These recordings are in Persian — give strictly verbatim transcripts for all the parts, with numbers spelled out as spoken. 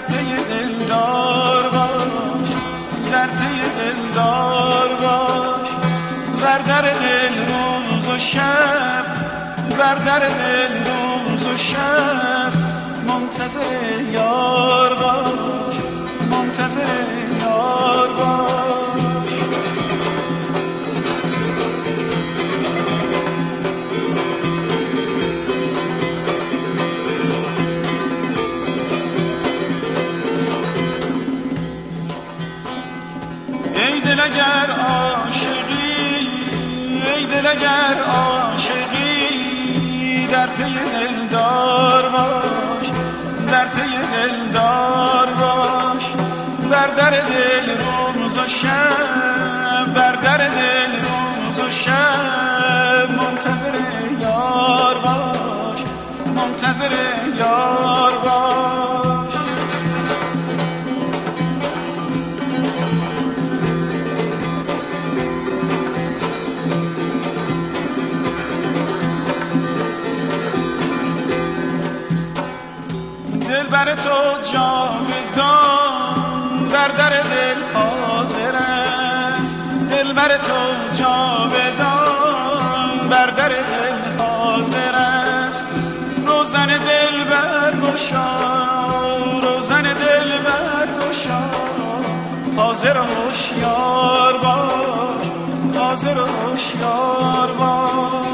پی دلدار باش، در پی دلدار باش، بر در دل روز و شب، بر در دل روز و شب منتظر یار باش، منتظر یار باش. ای دل اگر عاشقی، ای دل اگر عاشقی، در پی دلدار باش، در پی دلدار باش، بر در دل روز و شب، بر در دل روز و شب منتظر یار باش، منتظر یار باش. دل بر تو جاودان بر در دل حاضر است، دل بر تو جاودان بر در دل حاضر است. روزن دل برگشا، روزن دل برگشا، حاضر و هوشیار باش، حاضر و هوشیار باش.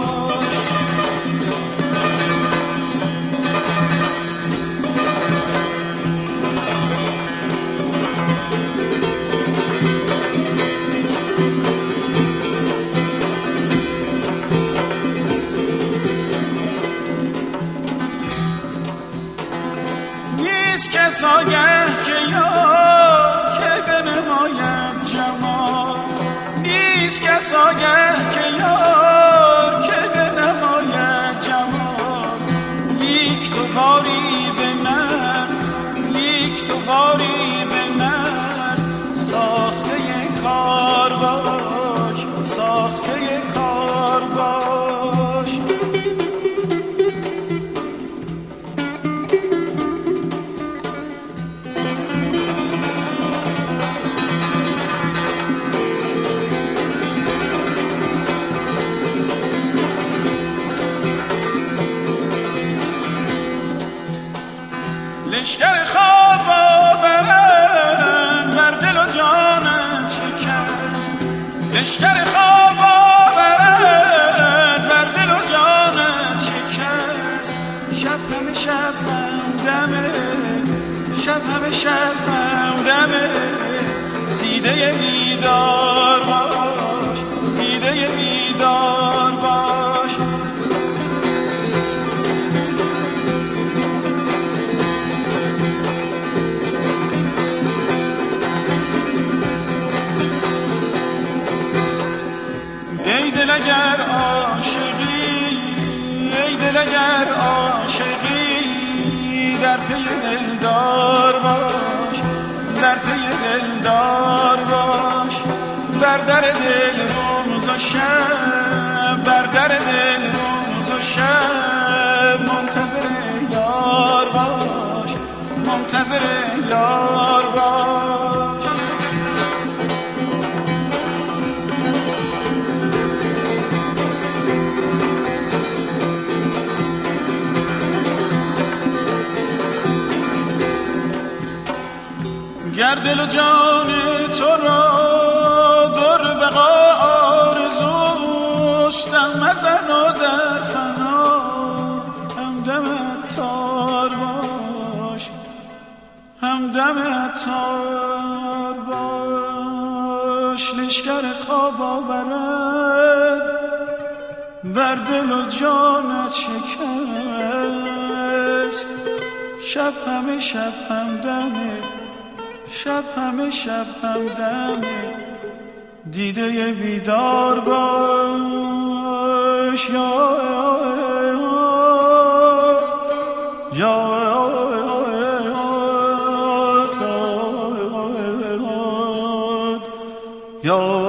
کساگه که یار که بنماید جمال، نیست کساگه که یار که بنماید جمال. لیک تو باری به من، لیک تو باری به من، ساخته کار باش، ساخته کار باش. لشکر خواب آورد بر دل و جانت شکست، لشکر خواب آورد بر دل و جانت شکست. شب همه شب همدمه، شب همه شب همدمه، دیده بیدار باش، دیده بیدار باش. ای دل اگر عاشقی، ای دل اگر عاشقی، در پی دلدار باش، در پی دلدار باش، بر در دل روز و شب، بر در دل روز و شب منتظر یار باش، منتظر یار باش. گر دل و جان تو را در بقا آرزوست، دم مزن و در فنا همدم عطار باش، همدم عطار باش. لشکر خواب آورد بر دل و جانت شکست، شب همه شب همدمه، شب همه شب همدمه، دیده بیدار باش. یا یا یا یا